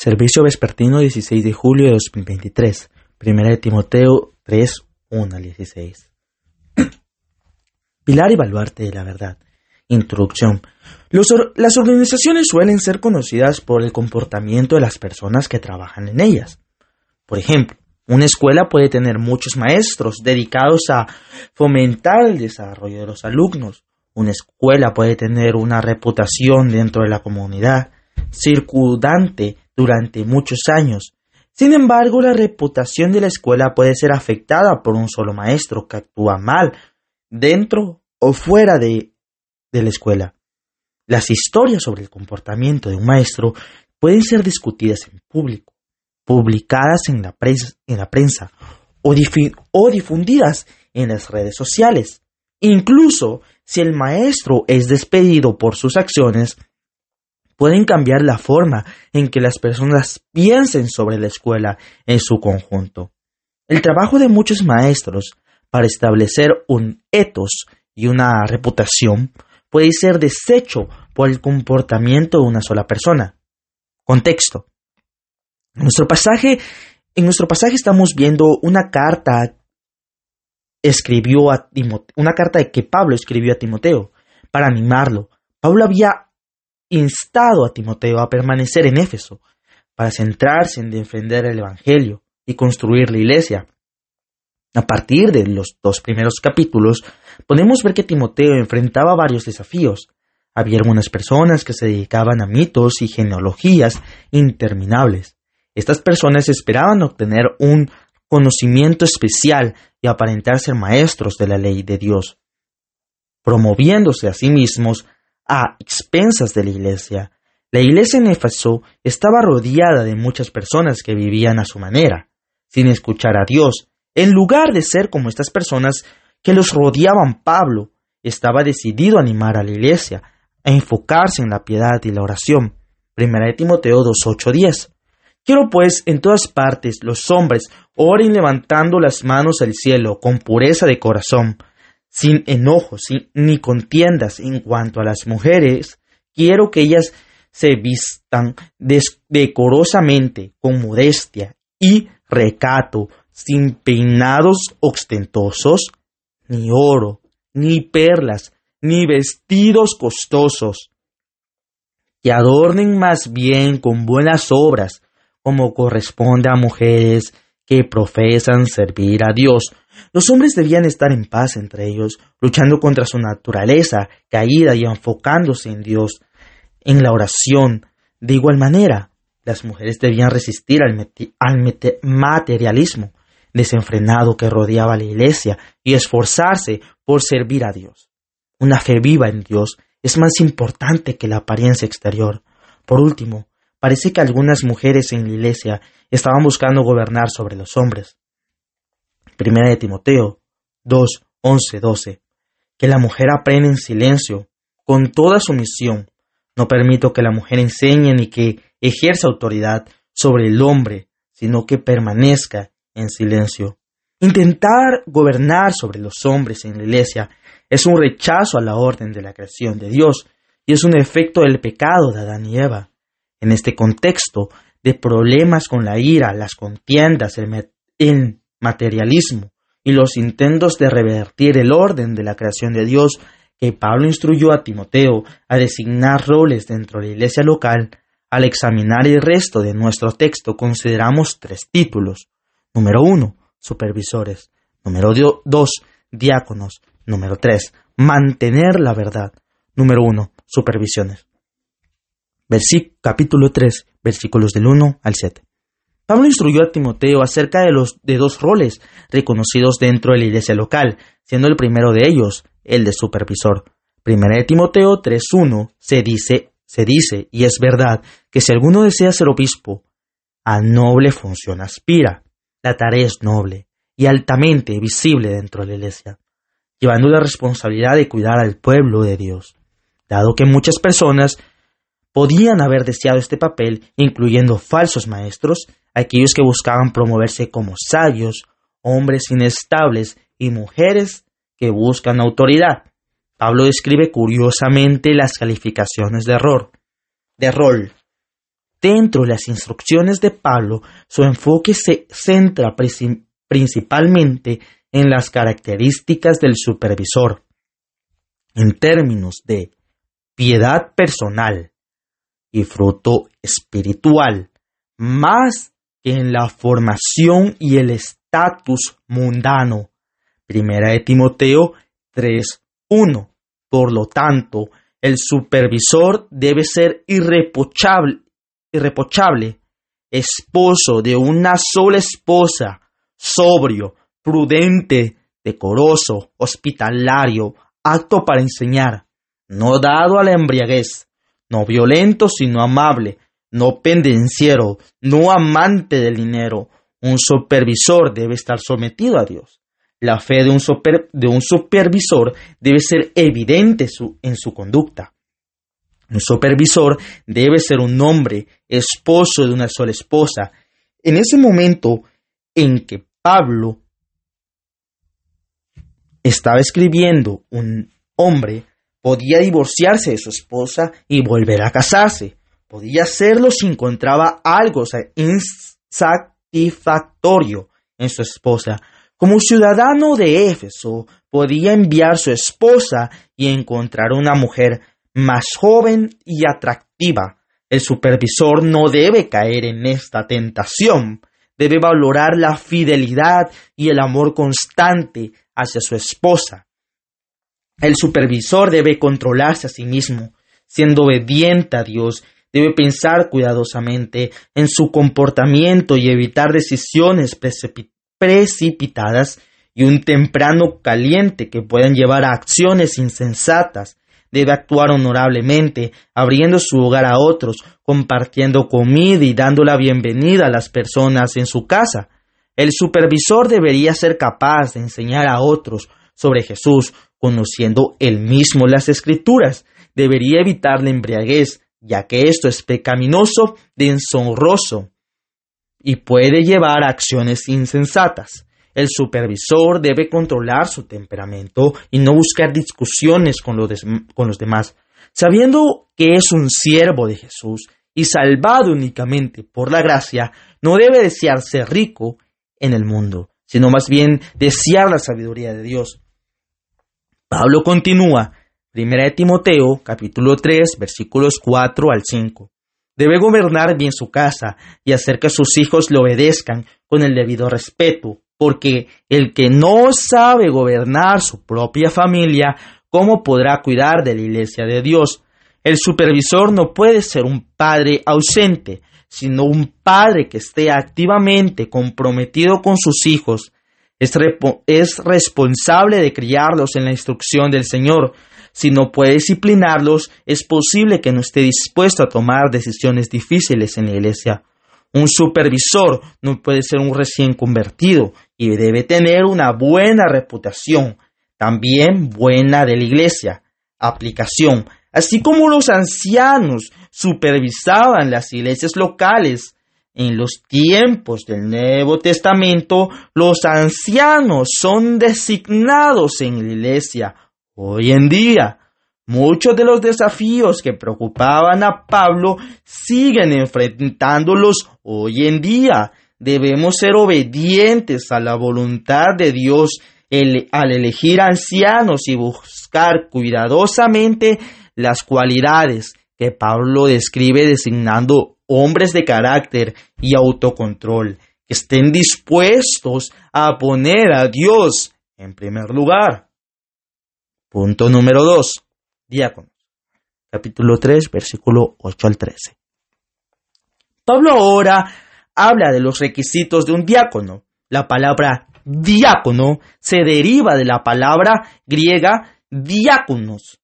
Servicio vespertino 16 de julio de 2023. Primera de Timoteo 3, 1 al 16. Pilar y baluarte de la verdad. Introducción. Las organizaciones suelen ser conocidas por el comportamiento de las personas que trabajan en ellas. Por ejemplo, una escuela puede tener muchos maestros dedicados a fomentar el desarrollo de los alumnos. Una escuela puede tener una reputación dentro de la comunidad circundante durante muchos años. Sin embargo, la reputación de la escuela puede ser afectada por un solo maestro que actúa mal dentro o fuera de la escuela. Las historias sobre el comportamiento de un maestro pueden ser discutidas en público, publicadas en la prensa o difundidas en las redes sociales. Incluso si el maestro es despedido por sus acciones, pueden cambiar la forma en que las personas piensen sobre la escuela en su conjunto. El trabajo de muchos maestros para establecer un ethos y una reputación puede ser deshecho por el comportamiento de una sola persona. Contexto. En nuestro pasaje estamos viendo una carta que Pablo escribió a Timoteo para animarlo. Pablo había instado a Timoteo a permanecer en Éfeso para centrarse en defender el Evangelio y construir la iglesia. A partir de los 2 primeros capítulos, podemos ver que Timoteo enfrentaba varios desafíos. Había algunas personas que se dedicaban a mitos y genealogías interminables. Estas personas esperaban obtener un conocimiento especial y aparentar ser maestros de la ley de Dios, promoviéndose a sí mismos a expensas de la iglesia. La iglesia en Éfeso estaba rodeada de muchas personas que vivían a su manera, sin escuchar a Dios. En lugar de ser como estas personas que los rodeaban, Pablo estaba decidido a animar a la iglesia a enfocarse en la piedad y la oración. Primera de Timoteo 2:8-10. Quiero pues en todas partes los hombres oren levantando las manos al cielo con pureza de corazón, sin enojos ni contiendas. En cuanto a las mujeres, quiero que ellas se vistan decorosamente, con modestia y recato, sin peinados ostentosos, ni oro, ni perlas, ni vestidos costosos, que adornen más bien con buenas obras, como corresponde a mujeres que profesan servir a Dios. Los hombres debían estar en paz entre ellos, luchando contra su naturaleza caída y enfocándose en Dios, en la oración. De igual manera, las mujeres debían resistir al materialismo desenfrenado que rodeaba la iglesia y esforzarse por servir a Dios. Una fe viva en Dios es más importante que la apariencia exterior. Por último, parece que algunas mujeres en la iglesia estaban buscando gobernar sobre los hombres. Primera de Timoteo 2, 11, 12. Que la mujer aprenda en silencio, con toda sumisión. No permito que la mujer enseñe ni que ejerza autoridad sobre el hombre, sino que permanezca en silencio. Intentar gobernar sobre los hombres en la iglesia es un rechazo a la orden de la creación de Dios y es un efecto del pecado de Adán y Eva. En este contexto de problemas con la ira, las contiendas, el materialismo y los intentos de revertir el orden de la creación de Dios, que Pablo instruyó a Timoteo a designar roles dentro de la iglesia local, al examinar el resto de nuestro texto consideramos 3 títulos. Número 1, supervisores. Número 2, diáconos. Número 3, mantener la verdad. Número 1, supervisiones. Capítulo 3, versículos del 1 al 7. Pablo instruyó a Timoteo acerca de 2 roles reconocidos dentro de la iglesia local, siendo el primero de ellos el de supervisor. Primera de Timoteo 3:1 se dice, y es verdad, que si alguno desea ser obispo, a noble función aspira. La tarea es noble y altamente visible dentro de la iglesia, llevando la responsabilidad de cuidar al pueblo de Dios. Dado que muchas personas podían haber deseado este papel, incluyendo falsos maestros, aquellos que buscaban promoverse como sabios, hombres inestables y mujeres que buscan autoridad. Pablo describe curiosamente las calificaciones de rol. Dentro de las instrucciones de Pablo, su enfoque se centra principalmente en las características del supervisor, en términos de piedad personal y fruto espiritual, más que en la formación y el estatus mundano. Primera de Timoteo 3:1. Por lo tanto, el supervisor debe ser irreprochable, esposo de una sola esposa, sobrio, prudente, decoroso, hospitalario, apto para enseñar, no dado a la embriaguez, no violento sino amable, no pendenciero, no amante del dinero. Un supervisor debe estar sometido a Dios. La fe de un supervisor debe ser evidente en su conducta. Un supervisor debe ser un hombre, esposo de una sola esposa. En ese momento en que Pablo estaba escribiendo, un hombre podía divorciarse de su esposa y volver a casarse. Podía hacerlo si encontraba algo insatisfactorio en su esposa. Como ciudadano de Éfeso, podía enviar a su esposa y encontrar una mujer más joven y atractiva. El supervisor no debe caer en esta tentación. Debe valorar la fidelidad y el amor constante hacia su esposa. El supervisor debe controlarse a sí mismo, siendo obediente a Dios. Debe pensar cuidadosamente en su comportamiento y evitar decisiones precipitadas y un temprano caliente que puedan llevar a acciones insensatas. Debe actuar honorablemente, abriendo su hogar a otros, compartiendo comida y dando la bienvenida a las personas en su casa. El supervisor debería ser capaz de enseñar a otros sobre Jesús, conociendo él mismo las Escrituras. Debería evitar la embriaguez, ya que esto es pecaminoso, deshonroso y puede llevar a acciones insensatas. El supervisor debe controlar su temperamento y no buscar discusiones con los demás. Sabiendo que es un siervo de Jesús y salvado únicamente por la gracia, no debe desear ser rico en el mundo, sino más bien desear la sabiduría de Dios. Pablo continúa, 1 de Timoteo, capítulo 3, versículos 4 al 5. Debe gobernar bien su casa y hacer que sus hijos le obedezcan con el debido respeto, porque el que no sabe gobernar su propia familia, ¿cómo podrá cuidar de la iglesia de Dios? El supervisor no puede ser un padre ausente, sino un padre que esté activamente comprometido con sus hijos. Es responsable de criarlos en la instrucción del Señor. Si no puede disciplinarlos, es posible que no esté dispuesto a tomar decisiones difíciles en la iglesia. Un supervisor no puede ser un recién convertido y debe tener una buena reputación, también buena de la iglesia. Aplicación. Así como los ancianos supervisaban las iglesias locales, en los tiempos del Nuevo Testamento, los ancianos son designados en la iglesia. Hoy en día, muchos de los desafíos que preocupaban a Pablo siguen enfrentándolos hoy en día. Debemos ser obedientes a la voluntad de Dios al elegir ancianos y buscar cuidadosamente las cualidades que Pablo describe designando hombres de carácter y autocontrol, que estén dispuestos a poner a Dios en primer lugar. Punto número 2. Diáconos. Capítulo 3, versículo 8 al 13. Pablo ahora habla de los requisitos de un diácono. La palabra diácono se deriva de la palabra griega diáconos,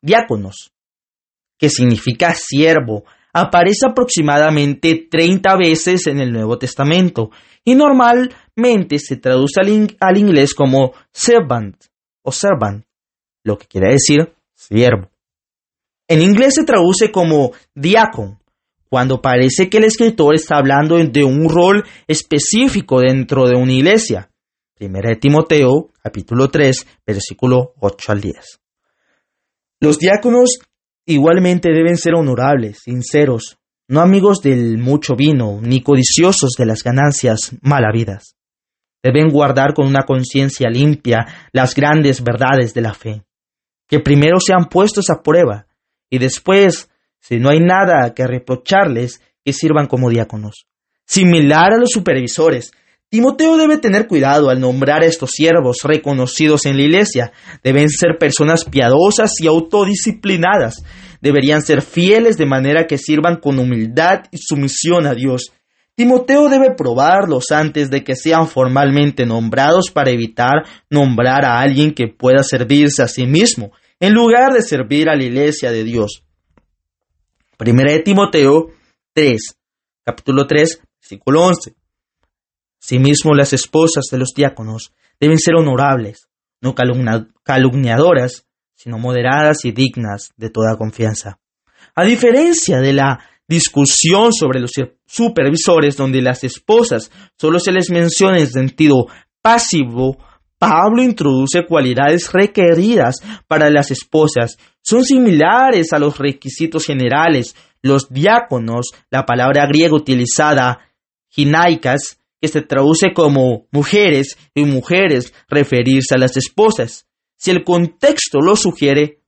que significa siervo. Aparece aproximadamente 30 veces en el Nuevo Testamento y normalmente se traduce al inglés como servant o servant, lo que quiere decir siervo. En inglés se traduce como diácono, cuando parece que el escritor está hablando de un rol específico dentro de una iglesia. 1 de Timoteo, capítulo 3, versículo 8 al 10. Los diáconos igualmente deben ser honorables, sinceros, no amigos del mucho vino, ni codiciosos de las ganancias mal habidas. Deben guardar con una conciencia limpia las grandes verdades de la fe, que primero sean puestos a prueba, y después, si no hay nada que reprocharles, que sirvan como diáconos. Similar a los supervisores, Timoteo debe tener cuidado al nombrar a estos siervos reconocidos en la iglesia. Deben ser personas piadosas y autodisciplinadas. Deberían ser fieles de manera que sirvan con humildad y sumisión a Dios. Timoteo debe probarlos antes de que sean formalmente nombrados para evitar nombrar a alguien que pueda servirse a sí mismo, en lugar de servir a la iglesia de Dios. Primera de Timoteo 3, capítulo 3, versículo 11. Asimismo, las esposas de los diáconos deben ser honorables, no calumniadoras, sino moderadas y dignas de toda confianza. A diferencia de la discusión sobre los supervisores, donde las esposas solo se les menciona en sentido pasivo, Pablo introduce cualidades requeridas para las esposas. Son similares a los requisitos generales. Los diáconos, la palabra griega utilizada, ginaicas, que se traduce como mujeres, y mujeres referirse a las esposas. Si el contexto lo sugiere.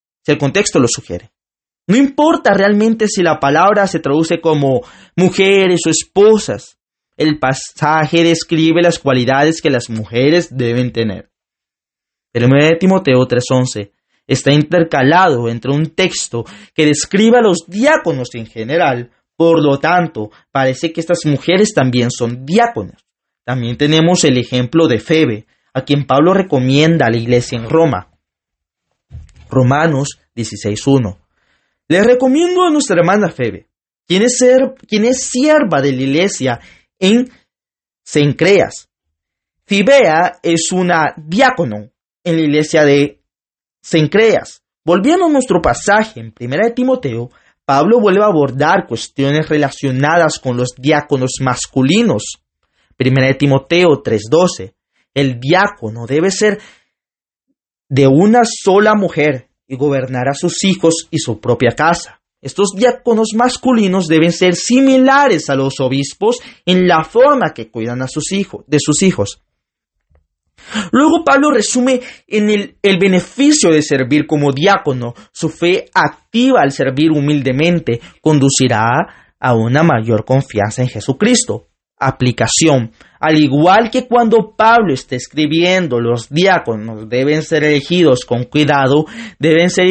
No importa realmente si la palabra se traduce como mujeres o esposas. El pasaje describe las cualidades que las mujeres deben tener. El 1 de Timoteo 3:11 está intercalado entre un texto que describe a los diáconos en general. Por lo tanto, parece que estas mujeres también son diáconas. También tenemos el ejemplo de Febe, a quien Pablo recomienda a la iglesia en Roma. Romanos 16:1. Les recomiendo a nuestra hermana Febe, quien es sierva de la iglesia en Cencreas. Fibea es una diácono en la iglesia de Cencreas. Volviendo a nuestro pasaje en 1 de Timoteo, Pablo vuelve a abordar cuestiones relacionadas con los diáconos masculinos. 1 de Timoteo 3:12. El diácono debe ser de una sola mujer y gobernar a sus hijos y su propia casa. Estos diáconos masculinos deben ser similares a los obispos en la forma que cuidan de sus hijos. Luego Pablo resume en el beneficio de servir como diácono. Su fe activa al servir humildemente conducirá a una mayor confianza en Jesucristo. Aplicación. Al igual que cuando Pablo está escribiendo, los diáconos deben ser elegidos con cuidado, deben ser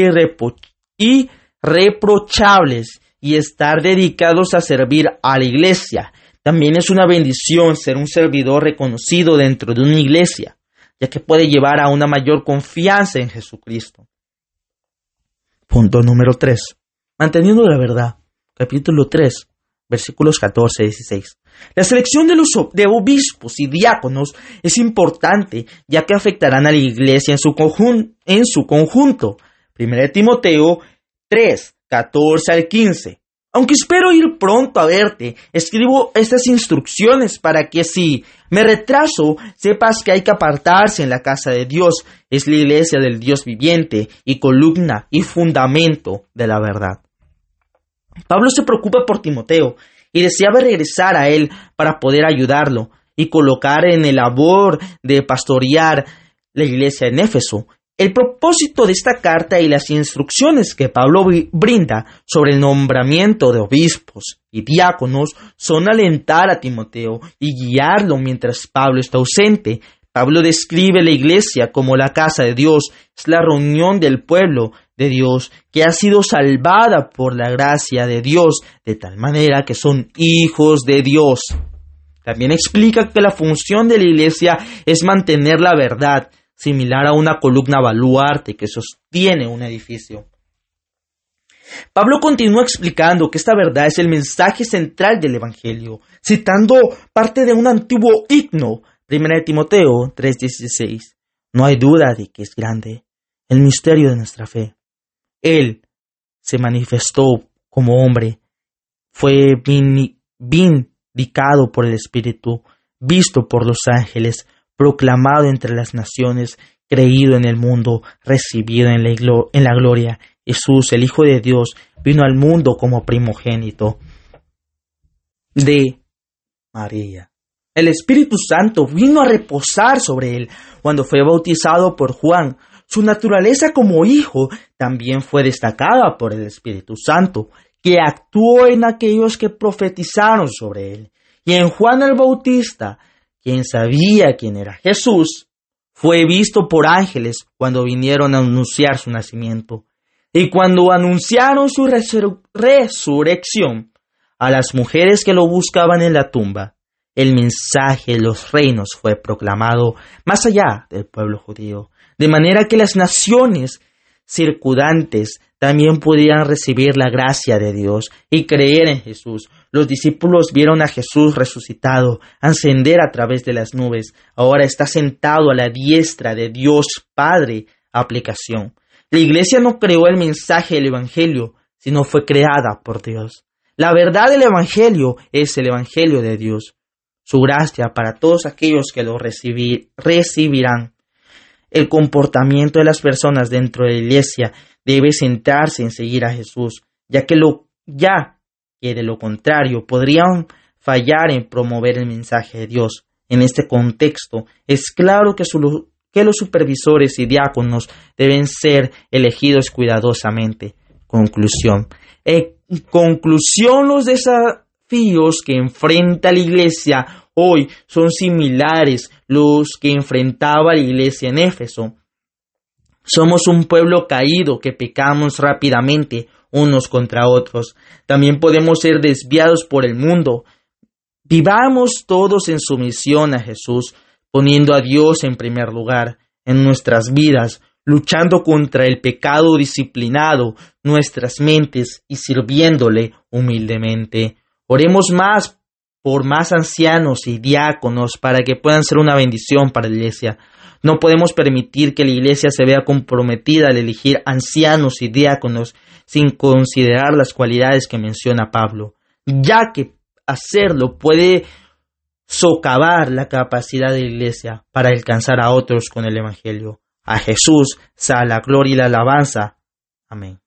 irreprochables y estar dedicados a servir a la iglesia. También es una bendición ser un servidor reconocido dentro de una iglesia, ya que puede llevar a una mayor confianza en Jesucristo. Punto número 3. Manteniendo la verdad. Capítulo 3, versículos 14 y 16. La selección de obispos y diáconos es importante, ya que afectarán a la iglesia en su conjunto. 1 de Timoteo 3, 14 al 15. Aunque espero ir pronto a verte, escribo estas instrucciones para que si me retraso, sepas que hay que apartarse en la casa de Dios. Es la iglesia del Dios viviente y columna y fundamento de la verdad. Pablo se preocupa por Timoteo y deseaba regresar a él para poder ayudarlo y colocar en el labor de pastorear la iglesia en Éfeso. El propósito de esta carta y las instrucciones que Pablo brinda sobre el nombramiento de obispos y diáconos son alentar a Timoteo y guiarlo mientras Pablo está ausente. Pablo describe la iglesia como la casa de Dios, es la reunión del pueblo de Dios que ha sido salvada por la gracia de Dios, de tal manera que son hijos de Dios. También explica que la función de la iglesia es mantener la verdad, similar a una columna baluarte que sostiene un edificio. Pablo continúa explicando que esta verdad es el mensaje central del Evangelio, citando parte de un antiguo himno, 1 de Timoteo 3:16. No hay duda de que es grande el misterio de nuestra fe. Él se manifestó como hombre, fue vindicado por el Espíritu, visto por los ángeles, proclamado entre las naciones, creído en el mundo, recibido en la gloria. Jesús, el Hijo de Dios, vino al mundo como primogénito. de María. El Espíritu Santo vino a reposar sobre él cuando fue bautizado por Juan. Su naturaleza como hijo también fue destacada por el Espíritu Santo, que actuó en aquellos que profetizaron sobre él. Y en Juan el Bautista, quien sabía quién era Jesús, fue visto por ángeles cuando vinieron a anunciar su nacimiento. Y cuando anunciaron su resurrección a las mujeres que lo buscaban en la tumba, el mensaje de los reinos fue proclamado más allá del pueblo judío, de manera que las naciones circundantes también podían recibir la gracia de Dios y creer en Jesús. Los discípulos vieron a Jesús resucitado ascender a través de las nubes. Ahora está sentado a la diestra de Dios Padre. Aplicación. La iglesia no creó el mensaje del Evangelio, sino fue creada por Dios. La verdad del Evangelio es el Evangelio de Dios. Su gracia para todos aquellos que lo recibirán. El comportamiento de las personas dentro de la iglesia debe centrarse en seguir a Jesús, ya que de lo contrario podrían fallar en promover el mensaje de Dios. En este contexto, es claro que los supervisores y diáconos deben ser elegidos cuidadosamente. Conclusión. En conclusión, los desafíos que enfrenta la iglesia hoy son similares a los que enfrentaba la iglesia en Éfeso. Somos un pueblo caído que pecamos rápidamente unos contra otros. También podemos ser desviados por el mundo. Vivamos todos en sumisión a Jesús, poniendo a Dios en primer lugar en nuestras vidas, luchando contra el pecado disciplinado nuestras mentes y sirviéndole humildemente. Oremos más por más ancianos y diáconos para que puedan ser una bendición para la iglesia. No podemos permitir que la iglesia se vea comprometida al elegir ancianos y diáconos sin considerar las cualidades que menciona Pablo, ya que hacerlo puede socavar la capacidad de la iglesia para alcanzar a otros con el Evangelio. A Jesús sea la gloria y la alabanza. Amén.